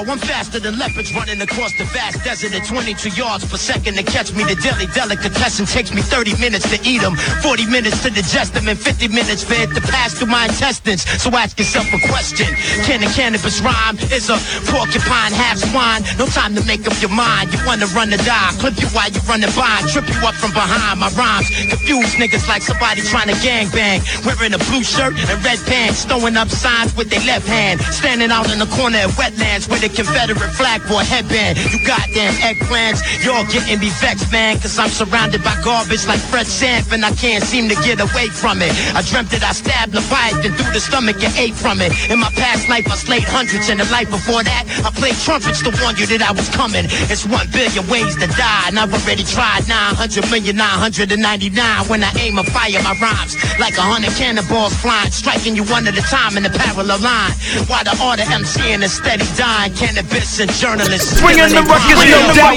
Yo, I'm faster than leopards running across the vast desert at 22 yards per second to catch me. The daily delicatessen takes me 30 minutes to eat them, 40 minutes to digest them, and 50 minutes for it to pass through my intestines. So ask yourself a question. Can a cannabis rhyme? Is a porcupine half swine? No time to make up your mind. You wanna run or die? Clip you while you're running by. Trip you up from behind. My rhymes confuse niggas like somebody trying to gangbang. Wearing a blue shirt and red pants, throwing up signs with their left hand. Standing out in the corner at wetlands with a Confederate flag for a headband. You goddamn eggplants, y'all getting me vexed, man. Cause I'm surrounded by garbage like Fred Sanford, and I can't seem to get away from it. I dreamt that I stabbed Leviathan through the stomach and ate from it. In my past life I slayed hundreds, and the life before that I played trumpets to warn you that I was coming. It's 1 billion ways to die, and I've already tried 900,999. When I aim and fire my rhymes like 100 cannonballs flying, striking you one at a time in a parallel line. While the art of MCing is steady dying, cannabis and journalists bringing the ruckus, no doubt.